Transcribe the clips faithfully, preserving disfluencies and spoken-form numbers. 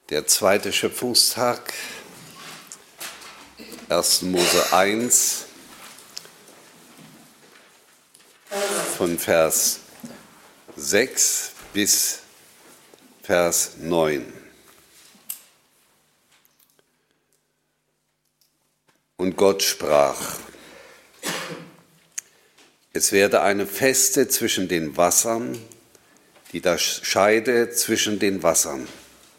Der zweite Schöpfungstag, erster Mose eins, von Vers sechs bis Vers neun. Und Gott sprach: Es werde eine Feste zwischen den Wassern, die da scheide zwischen den Wassern.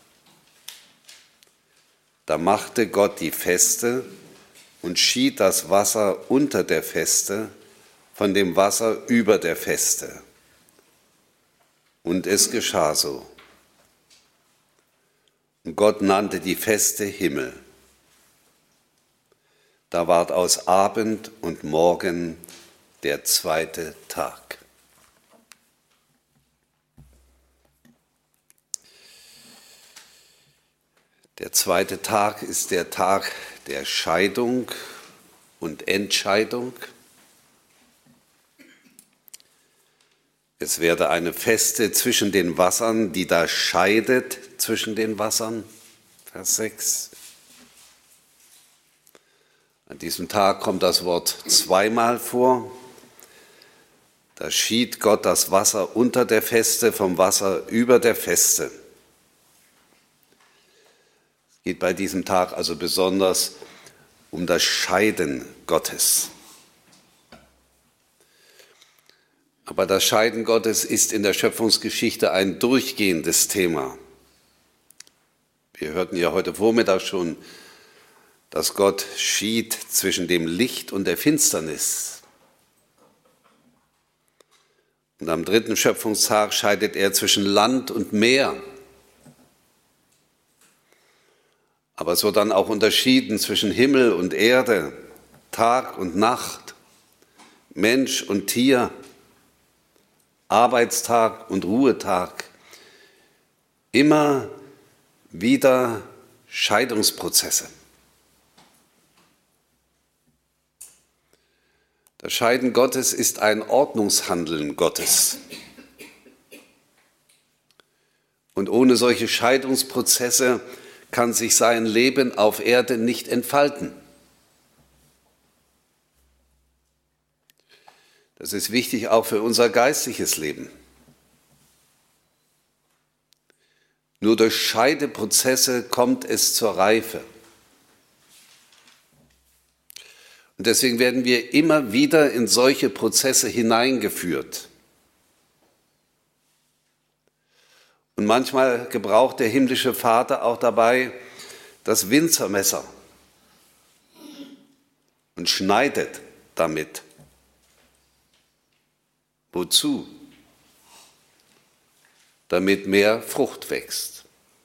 Da machte Gott die Feste und schied das Wasser unter der Feste von dem Wasser über der Feste. Und es geschah so. Und Gott nannte die Feste Himmel. Da ward aus Abend und Morgen der zweite Tag. Der zweite Tag ist der Tag der Scheidung und Entscheidung. Es werde eine Feste zwischen den Wassern, die da scheidet zwischen den Wassern. Vers sechs. An diesem Tag kommt das Wort zweimal vor. Da schied Gott das Wasser unter der Feste vom Wasser über der Feste. Es geht bei diesem Tag also besonders um das Scheiden Gottes. Aber das Scheiden Gottes ist in der Schöpfungsgeschichte ein durchgehendes Thema. Wir hörten ja heute Vormittag schon, dass Gott schied zwischen dem Licht und der Finsternis. Und am dritten Schöpfungstag scheidet er zwischen Land und Meer. Aber es wird dann auch unterschieden zwischen Himmel und Erde, Tag und Nacht, Mensch und Tier, Arbeitstag und Ruhetag. Immer wieder Scheidungsprozesse. Das Scheiden Gottes ist ein Ordnungshandeln Gottes. Und ohne solche Scheidungsprozesse kann sich sein Leben auf Erde nicht entfalten. Das ist wichtig auch für unser geistliches Leben. Nur durch Scheideprozesse kommt es zur Reife. Und deswegen werden wir immer wieder in solche Prozesse hineingeführt. Und manchmal gebraucht der himmlische Vater auch dabei das Winzermesser und schneidet damit. Wozu? Damit mehr Frucht wächst.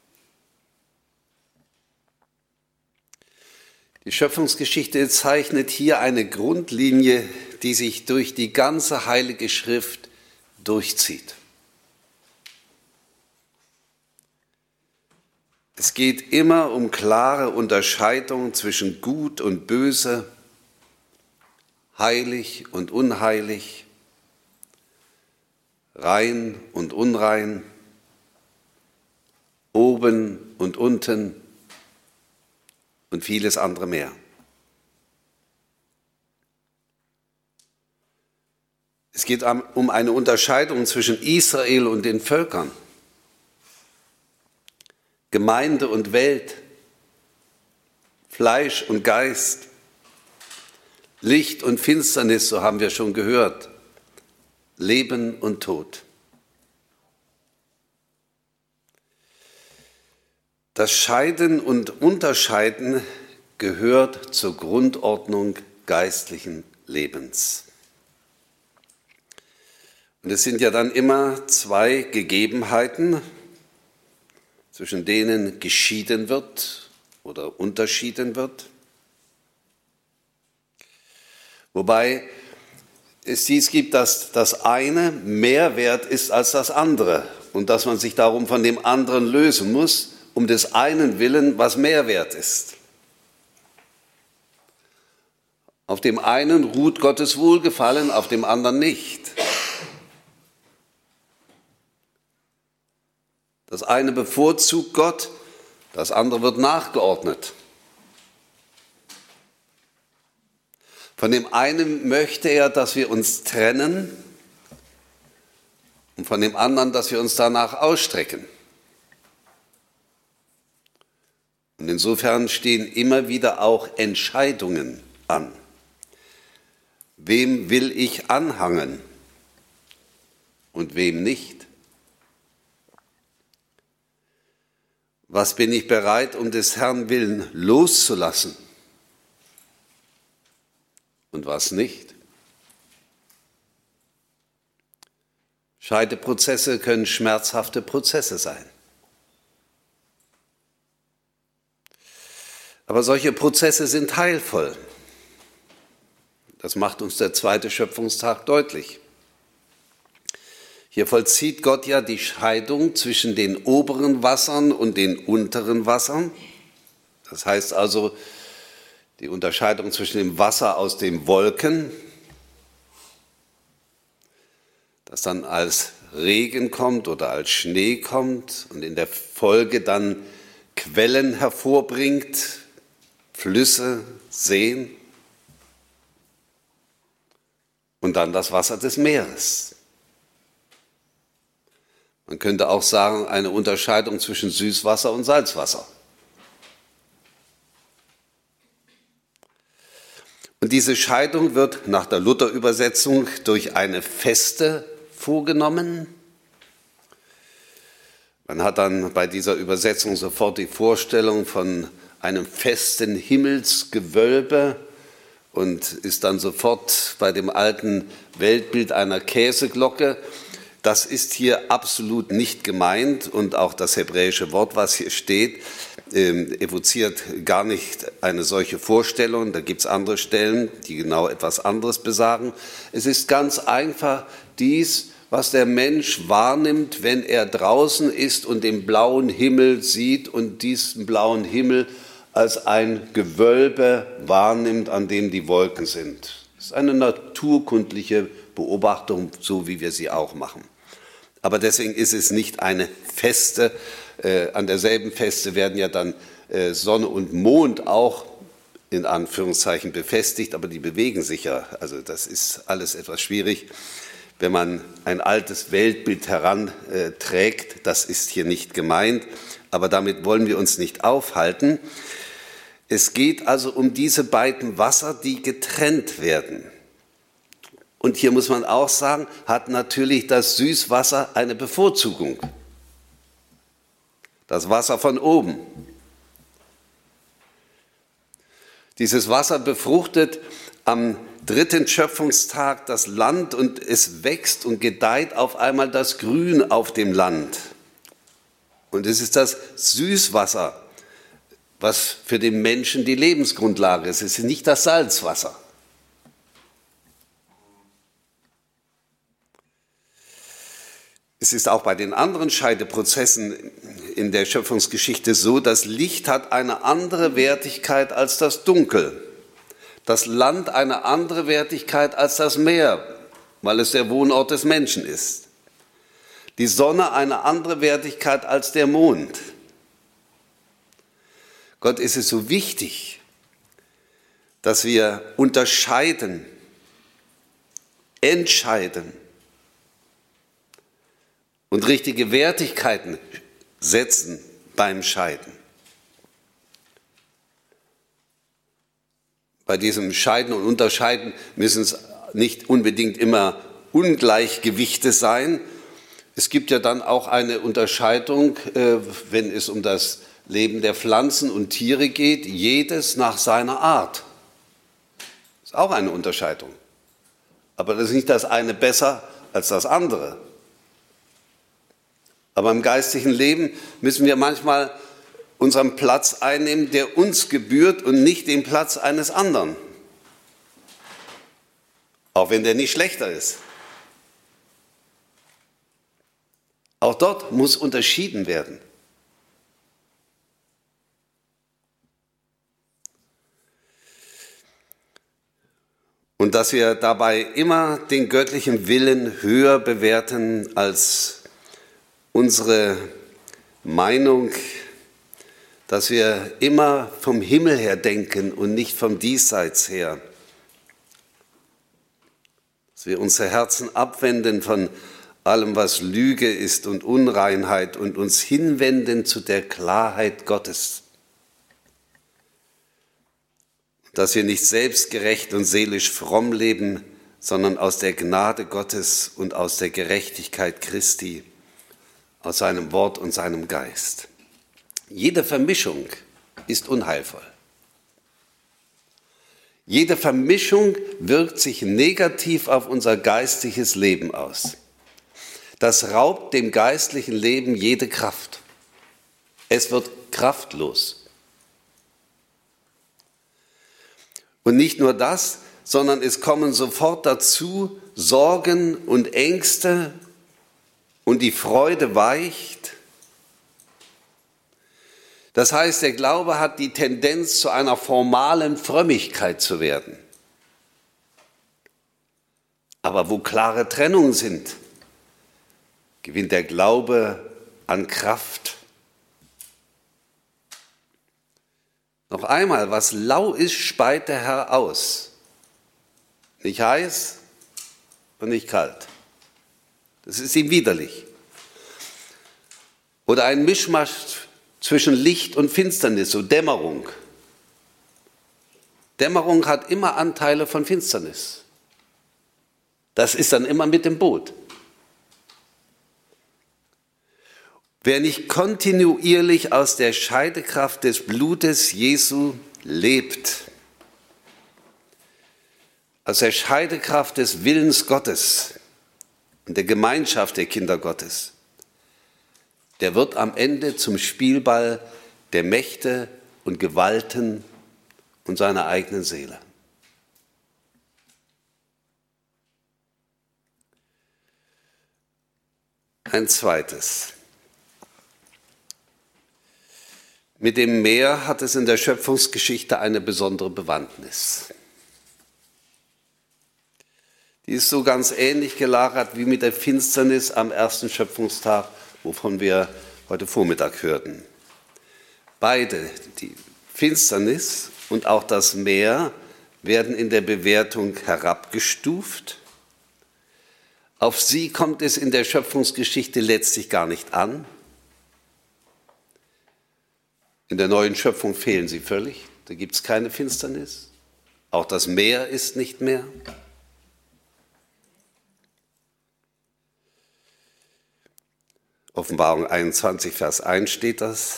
Die Schöpfungsgeschichte zeichnet hier eine Grundlinie, die sich durch die ganze Heilige Schrift durchzieht. Es geht immer um klare Unterscheidung zwischen Gut und Böse, heilig und unheilig, rein und unrein, oben und unten und vieles andere mehr. Es geht um eine Unterscheidung zwischen Israel und den Völkern, Gemeinde und Welt, Fleisch und Geist, Licht und Finsternis, so haben wir schon gehört, Leben und Tod. Das Scheiden und Unterscheiden gehört zur Grundordnung geistlichen Lebens. Und es sind ja dann immer zwei Gegebenheiten, zwischen denen geschieden wird oder unterschieden wird. Wobei es dies gibt, dass das eine mehr wert ist als das andere und dass man sich darum von dem anderen lösen muss, um des einen Willen, was mehr wert ist. Auf dem einen ruht Gottes Wohlgefallen, auf dem anderen nicht. Das eine bevorzugt Gott, Das andere wird nachgeordnet. Von dem einen möchte er, dass wir uns trennen und von dem anderen, dass wir uns danach ausstrecken. Und insofern stehen immer wieder auch Entscheidungen an. Wem will ich anhangen und wem nicht? Was bin ich bereit, um des Herrn willen loszulassen und was nicht? Scheideprozesse können schmerzhafte Prozesse sein. Aber solche Prozesse sind heilvoll. Das macht uns der zweite Schöpfungstag deutlich. Hier vollzieht Gott ja die Scheidung zwischen den oberen Wassern und den unteren Wassern. Das heißt also die Unterscheidung zwischen dem Wasser aus den Wolken, das dann als Regen kommt oder als Schnee kommt und in der Folge dann Quellen hervorbringt, Flüsse, Seen und dann das Wasser des Meeres. Man könnte auch sagen, eine Unterscheidung zwischen Süßwasser und Salzwasser. Und diese Scheidung wird nach der Luther-Übersetzung durch eine Feste vorgenommen. Man hat dann bei dieser Übersetzung sofort die Vorstellung von einem festen Himmelsgewölbe und ist dann sofort bei dem alten Weltbild einer Käseglocke. Das ist hier absolut nicht gemeint und auch das hebräische Wort, was hier steht, äh, evoziert gar nicht eine solche Vorstellung. Da gibt es andere Stellen, die genau etwas anderes besagen. Es ist ganz einfach dies, was der Mensch wahrnimmt, wenn er draußen ist und den blauen Himmel sieht und diesen blauen Himmel als ein Gewölbe wahrnimmt, an dem die Wolken sind. Das ist eine naturkundliche Beobachtung, so wie wir sie auch machen. Aber deswegen ist es nicht eine Feste. Äh, an derselben Feste werden ja dann äh, Sonne und Mond auch in Anführungszeichen befestigt, aber die bewegen sich ja. Also das ist alles etwas schwierig, wenn man ein altes Weltbild heranträgt. Das ist hier nicht gemeint, aber damit wollen wir uns nicht aufhalten. Es geht also um diese beiden Wasser, die getrennt werden. Und hier muss man auch sagen, hat natürlich das Süßwasser eine Bevorzugung. Das Wasser von oben. Dieses Wasser befruchtet am dritten Schöpfungstag das Land und es wächst und gedeiht auf einmal das Grün auf dem Land. Und es ist das Süßwasser, was für den Menschen die Lebensgrundlage ist. Es ist nicht das Salzwasser. Es ist auch bei den anderen Scheideprozessen in der Schöpfungsgeschichte so, das Licht hat eine andere Wertigkeit als das Dunkel. Das Land eine andere Wertigkeit als das Meer, weil es der Wohnort des Menschen ist. Die Sonne eine andere Wertigkeit als der Mond. Gott ist es so wichtig, dass wir unterscheiden, entscheiden und richtige Wertigkeiten setzen beim Scheiden. Bei diesem Scheiden und Unterscheiden müssen es nicht unbedingt immer Ungleichgewichte sein. Es gibt ja dann auch eine Unterscheidung, wenn es um das Leben der Pflanzen und Tiere geht, jedes nach seiner Art. Das ist auch eine Unterscheidung. Aber das ist nicht das eine besser als das andere. Aber im geistlichen Leben müssen wir manchmal unseren Platz einnehmen, der uns gebührt und nicht den Platz eines anderen. Auch wenn der nicht schlechter ist. Auch dort muss unterschieden werden. Und dass wir dabei immer den göttlichen Willen höher bewerten als unsere Meinung, dass wir immer vom Himmel her denken und nicht vom Diesseits her. Dass wir unsere Herzen abwenden von allem, was Lüge ist und Unreinheit und uns hinwenden zu der Klarheit Gottes. Dass wir nicht selbstgerecht und seelisch fromm leben, sondern aus der Gnade Gottes und aus der Gerechtigkeit Christi, aus seinem Wort und seinem Geist. Jede Vermischung ist unheilvoll. Jede Vermischung wirkt sich negativ auf unser geistliches Leben aus. Das raubt dem geistlichen Leben jede Kraft. Es wird kraftlos. Und nicht nur das, sondern es kommen sofort dazu Sorgen und Ängste und die Freude weicht. Das heißt, der Glaube hat die Tendenz, zu einer formalen Frömmigkeit zu werden. Aber wo klare Trennungen sind, gewinnt der Glaube an Kraft. Noch einmal, was lau ist, speit der Herr aus. Nicht heiß und nicht kalt. Das ist ihm widerlich. Oder ein Mischmasch zwischen Licht und Finsternis, so Dämmerung. Dämmerung hat immer Anteile von Finsternis. Das ist dann immer mit dem Boot. Wer nicht kontinuierlich aus der Scheidekraft des Blutes Jesu lebt, aus der Scheidekraft des Willens Gottes und der Gemeinschaft der Kinder Gottes, der wird am Ende zum Spielball der Mächte und Gewalten und seiner eigenen Seele. Ein zweites. Mit dem Meer hat es in der Schöpfungsgeschichte eine besondere Bewandtnis. Die ist so ganz ähnlich gelagert wie mit der Finsternis am ersten Schöpfungstag, wovon wir heute Vormittag hörten. Beide, die Finsternis und auch das Meer, werden in der Bewertung herabgestuft. Auf sie kommt es in der Schöpfungsgeschichte letztlich gar nicht an. In der neuen Schöpfung fehlen sie völlig. Da gibt es keine Finsternis. Auch das Meer ist nicht mehr. Offenbarung einundzwanzig, Vers eins steht das.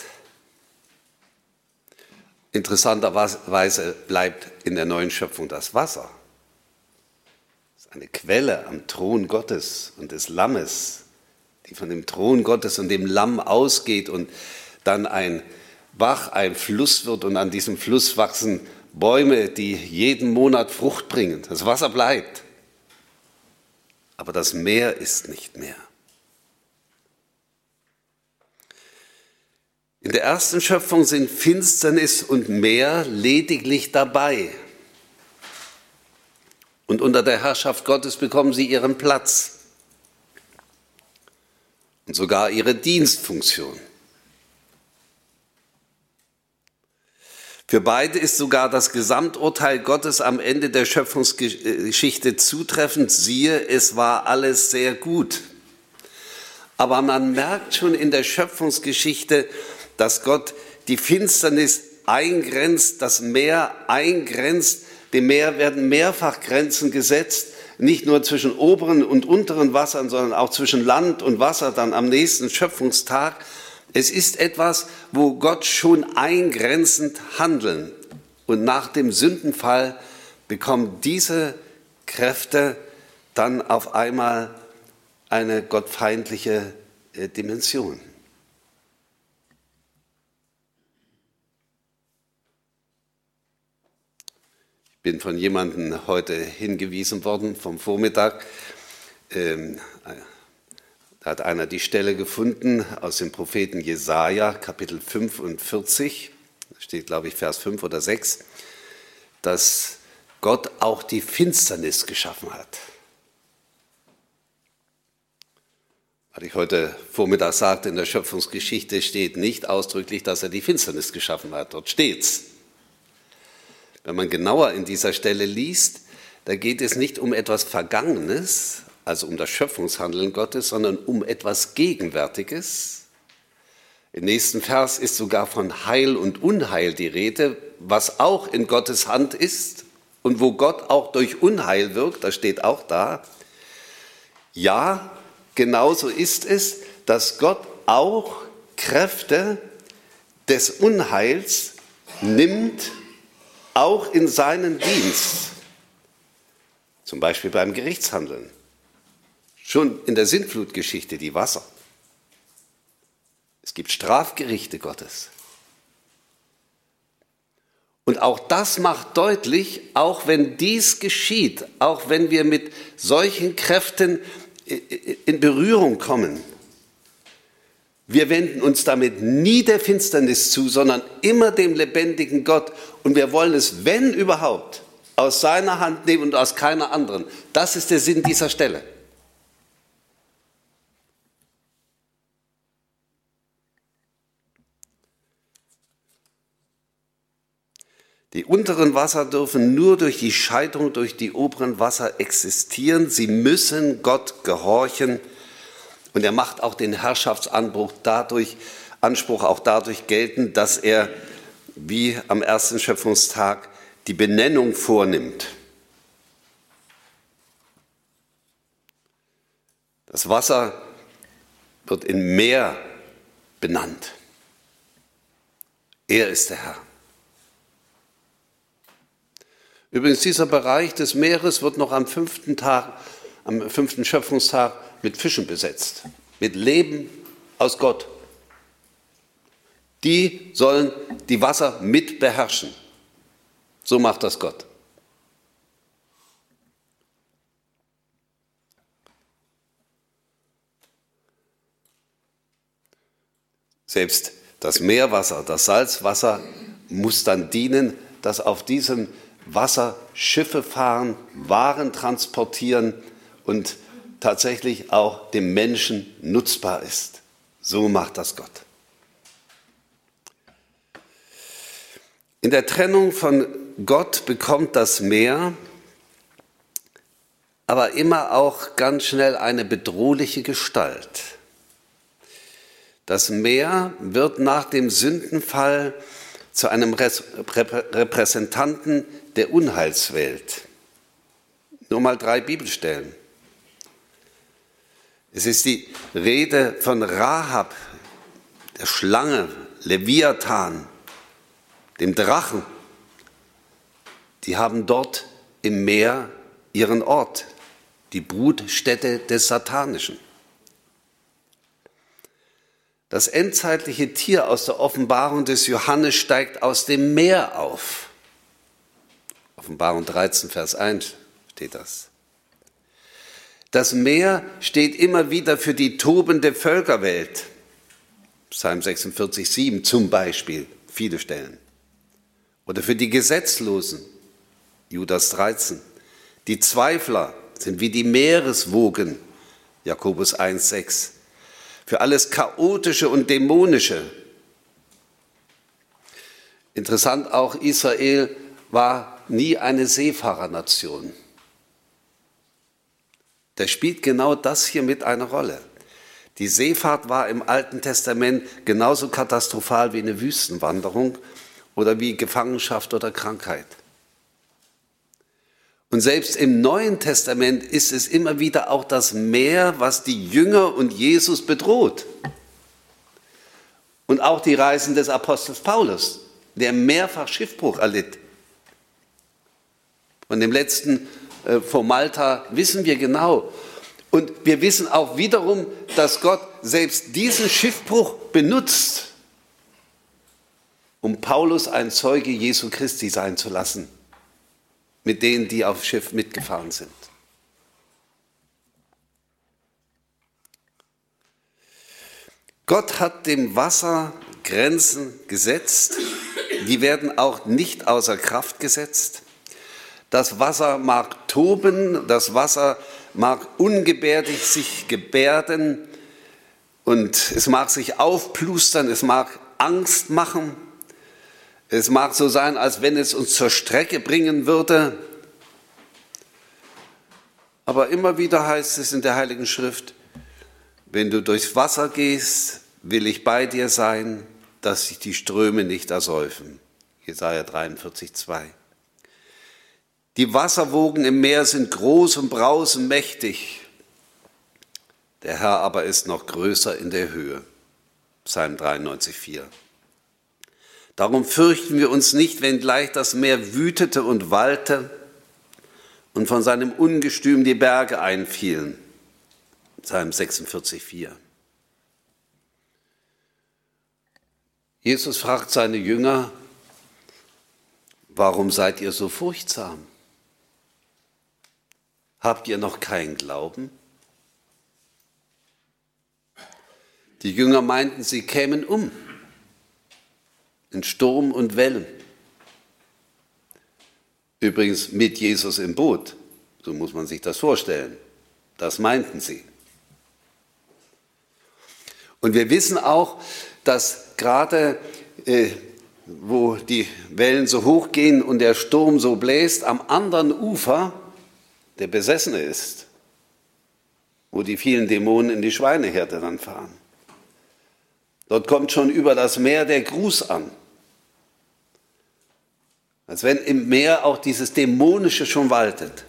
Interessanterweise bleibt in der neuen Schöpfung das Wasser. Das ist eine Quelle am Thron Gottes und des Lammes, die von dem Thron Gottes und dem Lamm ausgeht und dann ein Bach, ein Fluss wird und an diesem Fluss wachsen Bäume, die jeden Monat Frucht bringen. Das Wasser bleibt, aber das Meer ist nicht mehr. In der ersten Schöpfung sind Finsternis und Meer lediglich dabei. Und unter der Herrschaft Gottes bekommen sie ihren Platz und sogar ihre Dienstfunktion. Für beide ist sogar das Gesamturteil Gottes am Ende der Schöpfungsgeschichte zutreffend. Siehe, es war alles sehr gut. Aber man merkt schon in der Schöpfungsgeschichte, dass Gott die Finsternis eingrenzt, das Meer eingrenzt. Dem Meer werden mehrfach Grenzen gesetzt, nicht nur zwischen oberen und unteren Wassern, sondern auch zwischen Land und Wasser dann am nächsten Schöpfungstag. Es ist etwas, wo Gott schon eingrenzend handeln. Und nach dem Sündenfall bekommen diese Kräfte dann auf einmal eine gottfeindliche Dimension. Ich bin von jemandem heute hingewiesen worden vom Vormittag. Ähm, da hat einer die Stelle gefunden aus dem Propheten Jesaja, Kapitel fünfundvierzig, da steht, glaube ich, Vers fünf oder sechs, dass Gott auch die Finsternis geschaffen hat. Was ich heute Vormittag sagte, in der Schöpfungsgeschichte steht nicht ausdrücklich, dass er die Finsternis geschaffen hat. Dort steht's. Wenn man genauer in dieser Stelle liest, da geht es nicht um etwas Vergangenes, also um das Schöpfungshandeln Gottes, sondern um etwas Gegenwärtiges. Im nächsten Vers ist sogar von Heil und Unheil die Rede, was auch in Gottes Hand ist und wo Gott auch durch Unheil wirkt, das steht auch da. Ja, genauso ist es, dass Gott auch Kräfte des Unheils nimmt, auch in seinen Dienst. Zum Beispiel beim Gerichtshandeln. Schon in der Sintflutgeschichte die Wasser. Es gibt Strafgerichte Gottes. Und auch das macht deutlich, auch wenn dies geschieht, auch wenn wir mit solchen Kräften in Berührung kommen, wir wenden uns damit nie der Finsternis zu, sondern immer dem lebendigen Gott. Und wir wollen es, wenn überhaupt, aus seiner Hand nehmen und aus keiner anderen. Das ist der Sinn dieser Stelle. Die unteren Wasser dürfen nur durch die Scheidung durch die oberen Wasser existieren. Sie müssen Gott gehorchen. Und er macht auch den Herrschaftsanspruch dadurch, Anspruch auch dadurch geltend, dass er, wie am ersten Schöpfungstag, die Benennung vornimmt. Das Wasser wird in Meer benannt. Er ist der Herr. Übrigens, dieser Bereich des Meeres wird noch am fünften Tag, am fünften Schöpfungstag mit Fischen besetzt, mit Leben aus Gott. Die sollen die Wasser mit beherrschen. So macht das Gott. Selbst das Meerwasser, das Salzwasser muss dann dienen, dass auf diesem Wasser Schiffe fahren, Waren transportieren und tatsächlich auch dem Menschen nutzbar ist. So macht das Gott. In der Trennung von Gott bekommt das Meer aber immer auch ganz schnell eine bedrohliche Gestalt. Das Meer wird nach dem Sündenfall zu einem Repräsentanten der Unheilswelt. Nur mal drei Bibelstellen. Es ist die Rede von Rahab, der Schlange, Leviathan, dem Drachen. Die haben dort im Meer ihren Ort, die Brutstätte des Satanischen. Das endzeitliche Tier aus der Offenbarung des Johannes steigt aus dem Meer auf. Offenbarung dreizehn, Vers eins steht das. Das Meer steht immer wieder für die tobende Völkerwelt. Psalm sechsundvierzig, sieben zum Beispiel, viele Stellen. Oder für die Gesetzlosen, Judas dreizehn. Die Zweifler sind wie die Meereswogen, Jakobus eins, sechs. Für alles Chaotische und Dämonische. Interessant auch, Israel war nie eine Seefahrernation. Da spielt genau das hier mit eine Rolle. Die Seefahrt war im Alten Testament genauso katastrophal wie eine Wüstenwanderung oder wie Gefangenschaft oder Krankheit. Und selbst im Neuen Testament ist es immer wieder auch das Meer, was die Jünger und Jesus bedroht. Und auch die Reisen des Apostels Paulus, der mehrfach Schiffbruch erlitt. Von dem letzten äh, vor Malta wissen wir genau. Und wir wissen auch wiederum, dass Gott selbst diesen Schiffbruch benutzt, um Paulus ein Zeuge Jesu Christi sein zu lassen, mit denen, die auf Schiff mitgefahren sind. Gott hat dem Wasser Grenzen gesetzt, die werden auch nicht außer Kraft gesetzt. Das Wasser mag toben, das Wasser mag ungebärdig sich gebärden, Und es mag sich aufplustern, es mag Angst machen, es mag so sein, als wenn es uns zur Strecke bringen würde. Aber immer wieder heißt es in der Heiligen Schrift, wenn du durchs Wasser gehst, will ich bei dir sein, dass sich die Ströme nicht ersäufen. Jesaja dreiundvierzig, zwei. Die Wasserwogen im Meer sind groß und brausen mächtig. Der Herr aber ist noch größer in der Höhe. Psalm dreiundneunzig, vier. Darum fürchten wir uns nicht, wenngleich das Meer wütete und wallte und von seinem Ungestüm die Berge einfielen. Psalm sechsundvierzig, vier. Jesus fragt seine Jünger, warum seid ihr so furchtsam? Habt ihr noch keinen Glauben? Die Jünger meinten, sie kämen um in Sturm und Wellen. Übrigens mit Jesus im Boot, so muss man sich das vorstellen. Das meinten sie. Und wir wissen auch, dass gerade äh, wo die Wellen so hoch gehen und der Sturm so bläst, am anderen Ufer der Besessene ist, wo die vielen Dämonen in die Schweineherde dann fahren. Dort kommt schon über das Meer der Gruß an. Als wenn im Meer auch dieses Dämonische schon waltet.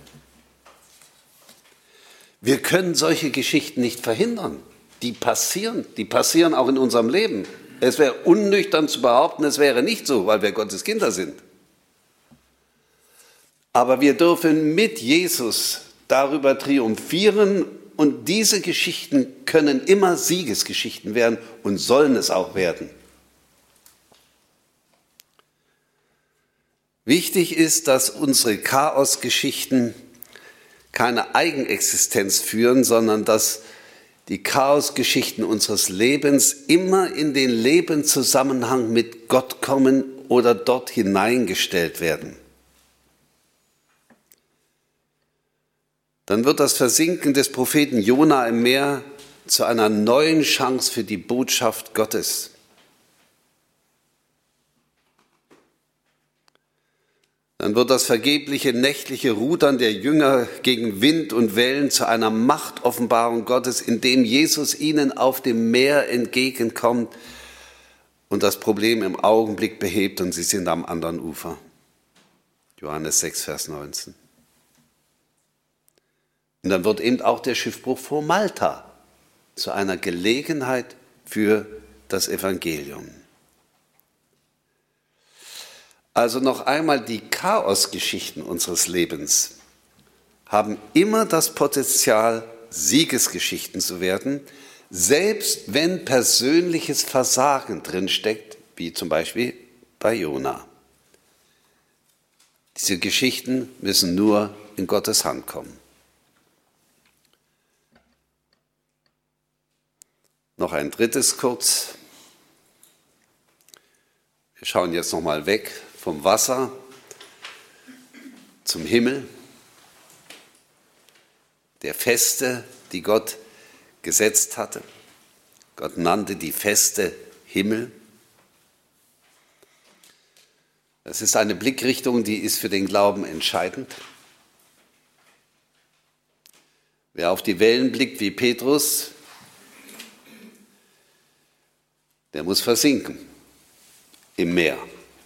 Wir können solche Geschichten nicht verhindern. Die passieren, die passieren auch in unserem Leben. Es wäre unnüchtern zu behaupten, es wäre nicht so, weil wir Gottes Kinder sind. Aber wir dürfen mit Jesus darüber triumphieren und diese Geschichten können immer Siegesgeschichten werden und sollen es auch werden. Wichtig ist, dass unsere Chaosgeschichten keine Eigenexistenz führen, sondern dass die Chaosgeschichten unseres Lebens immer in den Lebenszusammenhang mit Gott kommen oder dort hineingestellt werden. Dann wird das Versinken des Propheten Jona im Meer zu einer neuen Chance für die Botschaft Gottes. Dann wird das vergebliche nächtliche Rudern der Jünger gegen Wind und Wellen zu einer Machtoffenbarung Gottes, indem Jesus ihnen auf dem Meer entgegenkommt und das Problem im Augenblick behebt und sie sind am anderen Ufer. Johannes sechs, Vers neunzehn. Und dann wird eben auch der Schiffbruch vor Malta zu einer Gelegenheit für das Evangelium. Also noch einmal, die Chaosgeschichten unseres Lebens haben immer das Potenzial, Siegesgeschichten zu werden, selbst wenn persönliches Versagen drinsteckt, wie zum Beispiel bei Jona. Diese Geschichten müssen nur in Gottes Hand kommen. Noch ein drittes kurz. Wir schauen jetzt noch mal weg vom Wasser zum Himmel, der Feste, die Gott gesetzt hatte. Gott nannte die Feste Himmel. Das ist eine Blickrichtung, die ist für den Glauben entscheidend. Wer auf die Wellen blickt wie Petrus, der muss versinken im Meer.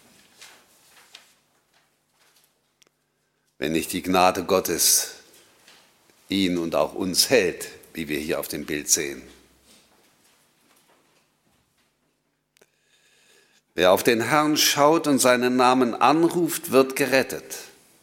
Wenn nicht die Gnade Gottes ihn und auch uns hält, wie wir hier auf dem Bild sehen. Wer auf den Herrn schaut und seinen Namen anruft, wird gerettet.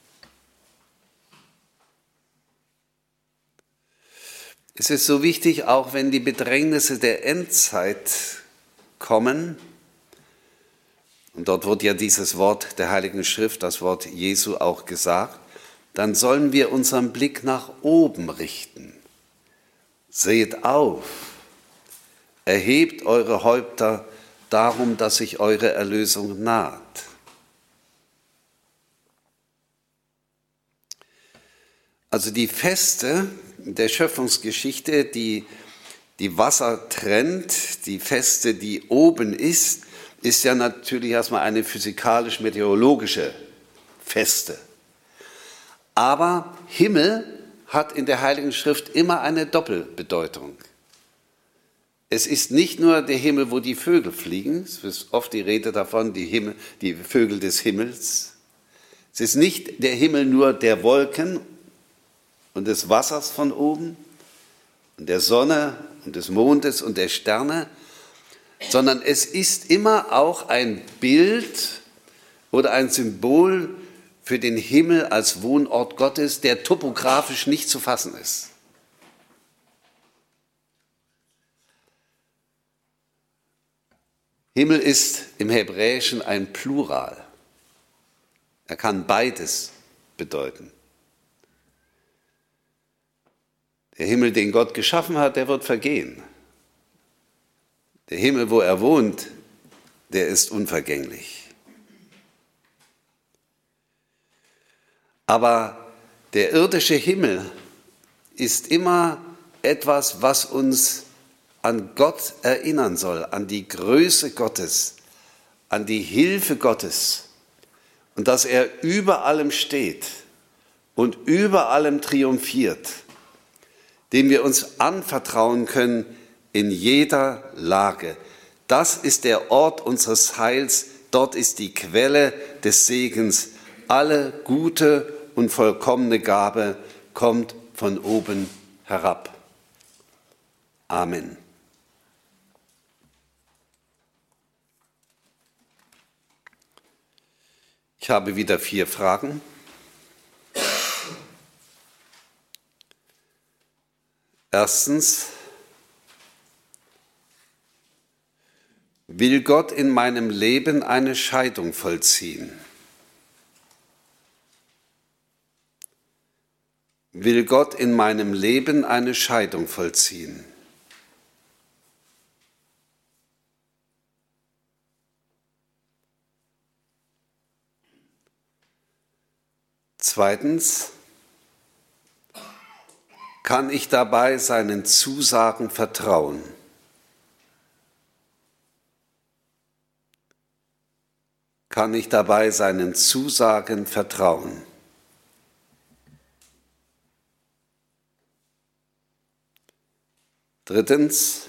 Es ist so wichtig, auch wenn die Bedrängnisse der Endzeit kommen, und dort wird ja dieses Wort der Heiligen Schrift, das Wort Jesu auch gesagt, dann sollen wir unseren Blick nach oben richten. Seht auf, erhebt eure Häupter darum, dass sich eure Erlösung naht. Also die Feste der Schöpfungsgeschichte, die die Wasser trennt, die Feste, die oben ist, ist ja natürlich erstmal eine physikalisch-meteorologische Feste. Aber Himmel hat in der Heiligen Schrift immer eine Doppelbedeutung. Es ist nicht nur der Himmel, wo die Vögel fliegen, es ist oft die Rede davon, die, Himmel, die Vögel des Himmels. Es ist nicht der Himmel nur der Wolken und des Wassers von oben und der Sonne und des Mondes und der Sterne, sondern es ist immer auch ein Bild oder ein Symbol für den Himmel als Wohnort Gottes, der topografisch nicht zu fassen ist. Himmel ist im Hebräischen ein Plural. Er kann beides bedeuten. Der Himmel, den Gott geschaffen hat, der wird vergehen. Der Himmel, wo er wohnt, der ist unvergänglich. Aber der irdische Himmel ist immer etwas, was uns an Gott erinnern soll, an die Größe Gottes, an die Hilfe Gottes und dass er über allem steht und über allem triumphiert, dem wir uns anvertrauen können in jeder Lage. Das ist der Ort unseres Heils, dort ist die Quelle des Segens. Alle gute und vollkommene Gabe kommt von oben herab. Amen. Ich habe wieder vier Fragen. Erstens, will Gott in meinem Leben eine Scheidung vollziehen? Will Gott in meinem Leben eine Scheidung vollziehen? Zweitens, kann ich dabei seinen Zusagen vertrauen? Kann ich dabei seinen Zusagen vertrauen? Drittens,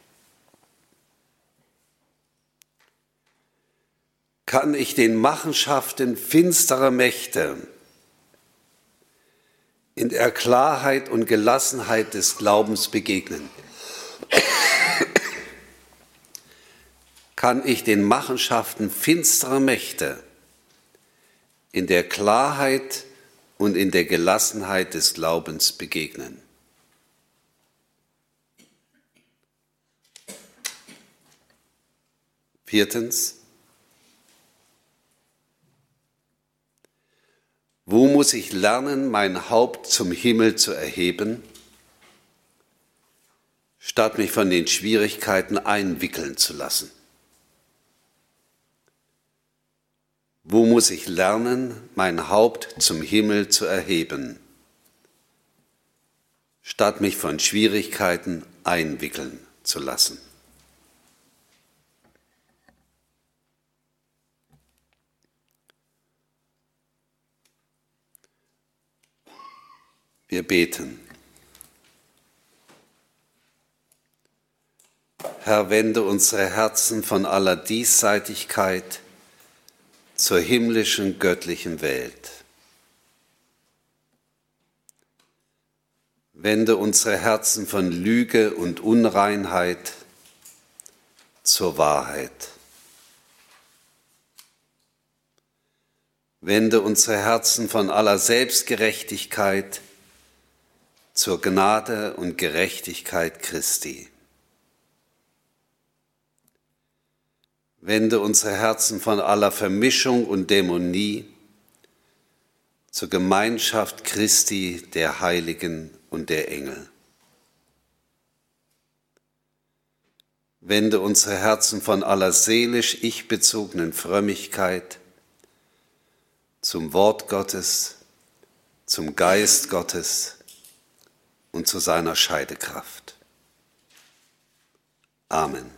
kann ich den Machenschaften finsterer Mächte in der Klarheit und Gelassenheit des Glaubens begegnen? Kann ich den Machenschaften finsterer Mächte in der Klarheit und in der Gelassenheit des Glaubens begegnen? Viertens, wo muss ich lernen, mein Haupt zum Himmel zu erheben, statt mich von den Schwierigkeiten einwickeln zu lassen? Wo muss ich lernen, mein Haupt zum Himmel zu erheben, statt mich von Schwierigkeiten einwickeln zu lassen? Wir beten. Herr, wende unsere Herzen von aller Diesseitigkeit zur himmlischen, göttlichen Welt. Wende unsere Herzen von Lüge und Unreinheit zur Wahrheit. Wende unsere Herzen von aller Selbstgerechtigkeit zur Gnade und Gerechtigkeit Christi. Wende unsere Herzen von aller Vermischung und Dämonie zur Gemeinschaft Christi, der Heiligen und der Engel. Wende unsere Herzen von aller seelisch ich-bezogenen Frömmigkeit zum Wort Gottes, zum Geist Gottes und zu seiner Scheidekraft. Amen.